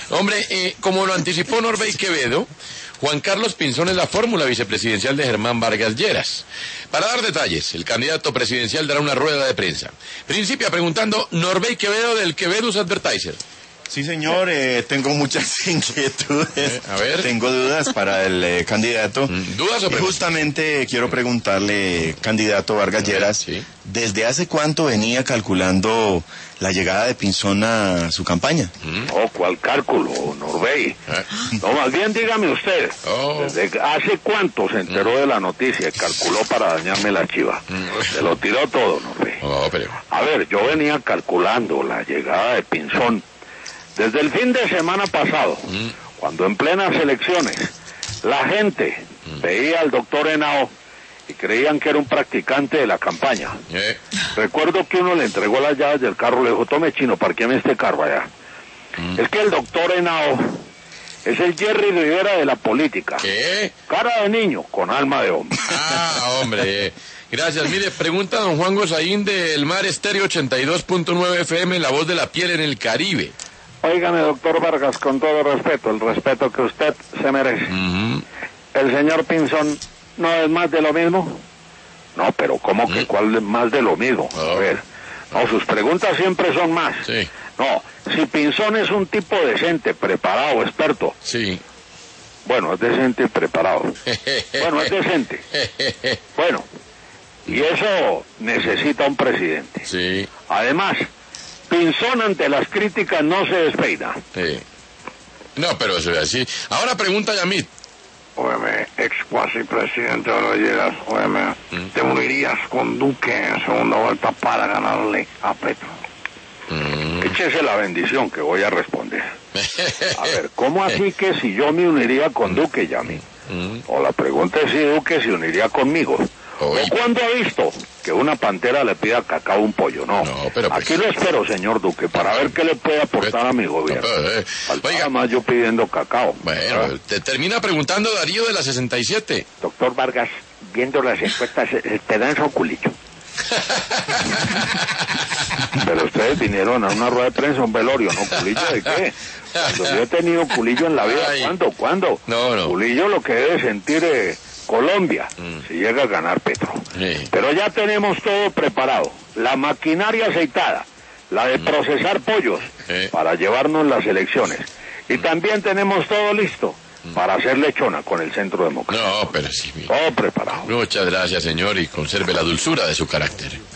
Hombre, como lo anticipó Norbey Quevedo, Juan Carlos Pinzón es la fórmula vicepresidencial de Germán Vargas Lleras. Para dar detalles, el candidato presidencial dará una rueda de prensa. Principia preguntando Norbey Quevedo del Quevedo's Advertiser. Sí, señor, tengo muchas inquietudes. A ver. Tengo dudas para el candidato. ¿Dudas o preguntas? Y justamente quiero preguntarle, candidato Vargas Lleras, Sí. ¿desde hace cuánto venía calculando la llegada de Pinzón a su campaña? Oh, ¿cuál cálculo, Norbey? No, más bien dígame usted, Oh. ¿desde hace cuánto se enteró de la noticia y calculó para dañarme la chiva? Se lo tiró todo, Norbey. No, pero... A ver, yo venía calculando la llegada de Pinzón desde el fin de semana pasado, cuando en plenas elecciones la gente veía al doctor Henao y creían que era un practicante de la campaña. Recuerdo que uno le entregó las llaves del carro, le dijo, tome chino, parquéme este carro allá. Es que el doctor Henao es el Jerry Rivera de la política. ¿Qué? Cara de niño, con alma de hombre. Ah, hombre. Gracias. Mire, pregunta don Juan Gosaín del Mar Estéreo 82.9 FM, La Voz de la Piel en el Caribe. Óigame, doctor Vargas, con todo respeto, el respeto que usted se merece. ¿El señor Pinzón no es más de lo mismo? No, pero ¿cómo que cuál es más de lo mismo? A ver, no, sus preguntas siempre son más. Sí. No, si Pinzón es un tipo decente, preparado, experto. Sí. Bueno, es decente y preparado. Bueno, es decente. Bueno, y eso necesita un presidente. Sí. Además, Pinzón ante las críticas no se despeina. Sí. No, pero eso es así. Ahora pregunta Yamit. Óyeme, ex cuasi presidente de Lleras, óyeme, ¿te unirías con Duque en segunda vuelta para ganarle a Petro? Échese la bendición que voy a responder. A ver, ¿cómo así que si yo me uniría con Duque, Yami? O la pregunta es si Duque se uniría conmigo. ¿O cuándo ha visto que una pantera le pida cacao a un pollo? No, No, pero pues... aquí lo espero, señor Duque, para ver qué le puede aportar a mi gobierno. Faltaba Oiga, más yo pidiendo cacao. bueno, te termina preguntando Darío de la 67. Doctor Vargas, viendo las encuestas, te dan su culillo. Pero ustedes vinieron a una rueda de prensa, un velorio, ¿no? ¿Culillo de qué? Cuando yo he tenido culillo en la vida, Ay. ¿cuándo? No. Culillo lo que debe sentir Colombia, si llega a ganar Petro. Sí. Pero ya tenemos todo preparado. La maquinaria aceitada, la de procesar pollos, para llevarnos las elecciones. Y también tenemos todo listo para hacer lechona con el Centro Democrático. No, pero sí. Todo preparado. Muchas gracias, señor, y conserve la dulzura de su carácter.